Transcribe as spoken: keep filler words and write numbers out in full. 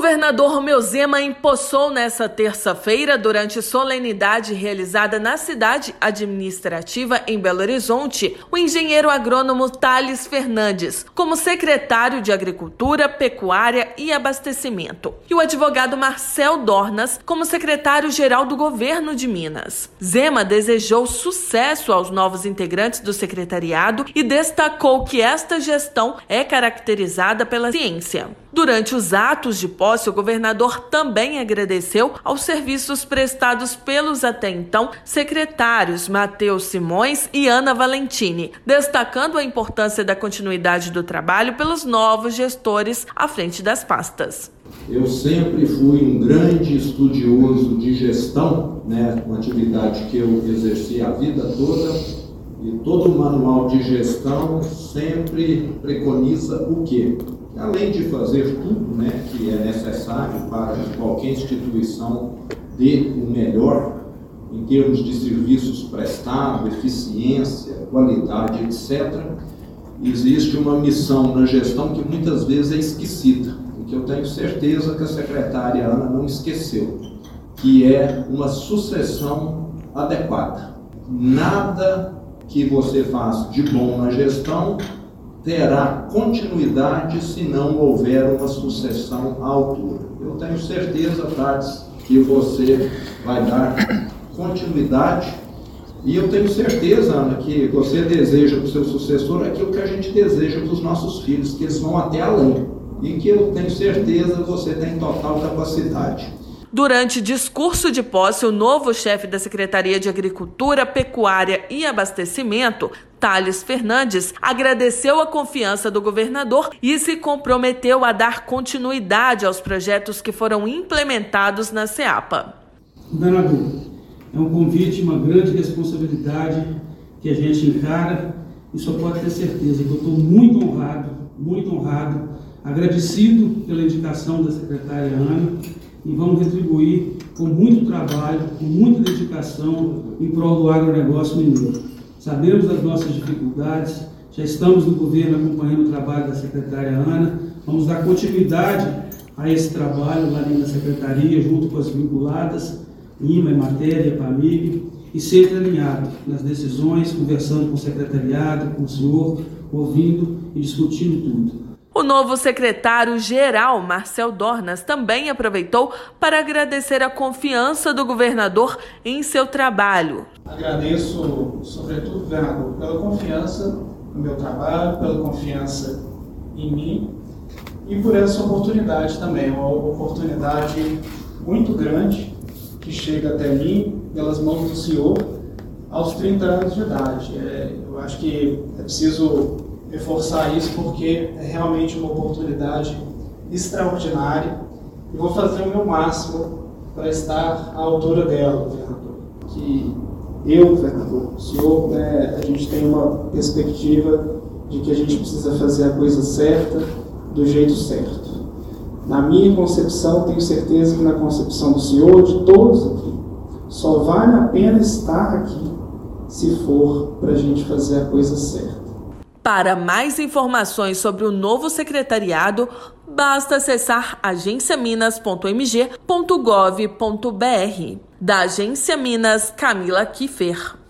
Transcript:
governador Romeu Zema empossou nesta terça-feira, durante solenidade realizada na cidade administrativa em Belo Horizonte, o engenheiro agrônomo Thales Fernandes como secretário de Agricultura, Pecuária e Abastecimento e o advogado Marcel Dornas como secretário-geral do governo de Minas. Zema desejou sucesso aos novos integrantes do secretariado e destacou que esta gestão é caracterizada pela ciência. Durante os atos de posse, o governador também agradeceu aos serviços prestados pelos até então secretários Matheus Simões e Ana Valentini, destacando a importância da continuidade do trabalho pelos novos gestores à frente das pastas. Eu sempre fui um grande estudioso de gestão, né, uma atividade que eu exerci a vida toda, e todo manual de gestão sempre preconiza o quê? Além de fazer tudo, né, que é necessário para que qualquer instituição dê o melhor em termos de serviços prestados, eficiência, qualidade, etcétera, existe uma missão na gestão que muitas vezes é esquecida, e que eu tenho certeza que a secretária Ana não esqueceu, que é uma sucessão adequada. Nada que você faça de bom na gestão terá continuidade se não houver uma sucessão à altura. Eu tenho certeza, Thales, que você vai dar continuidade, e eu tenho certeza, Ana, que você deseja para o seu sucessor aquilo que a gente deseja para os nossos filhos, que eles vão até além, e que eu tenho certeza você tem total capacidade. Durante discurso de posse, o novo chefe da Secretaria de Agricultura, Pecuária e Abastecimento, Thales Fernandes, agradeceu a confiança do governador e se comprometeu a dar continuidade aos projetos que foram implementados na SEAPA. Governador, é um convite, uma grande responsabilidade que a gente encara, e só pode ter certeza que eu estou muito honrado, muito honrado, agradecido pela indicação da secretária Ana, e vamos retribuir com muito trabalho, com muita dedicação em prol do agronegócio mineiro. Sabemos das nossas dificuldades, já estamos no governo acompanhando o trabalho da secretária Ana, vamos dar continuidade a esse trabalho lá dentro da secretaria, junto com as vinculadas, IMA, Matéria, PAMIG, e sempre alinhado nas decisões, conversando com o secretariado, com o senhor, ouvindo e discutindo tudo. O novo secretário-geral, Marcel Dornas, também aproveitou para agradecer a confiança do governador em seu trabalho. Agradeço, sobretudo, governador, pela confiança no meu trabalho, pela confiança em mim e por essa oportunidade também, uma oportunidade muito grande que chega até mim pelas mãos do senhor aos trinta anos de idade. É, eu acho que é preciso reforçar isso porque é realmente uma oportunidade extraordinária e vou fazer o meu máximo para estar à altura dela, governador. Que eu, governador, o senhor, né, a gente tem uma perspectiva de que a gente precisa fazer a coisa certa, do jeito certo. Na minha concepção, tenho certeza que na concepção do senhor, de todos aqui, só vale a pena estar aqui se for para a gente fazer a coisa certa. Para mais informações sobre o novo secretariado, basta acessar agência minas ponto m g ponto gov ponto b r. Da Agência Minas, Camila Kiffer.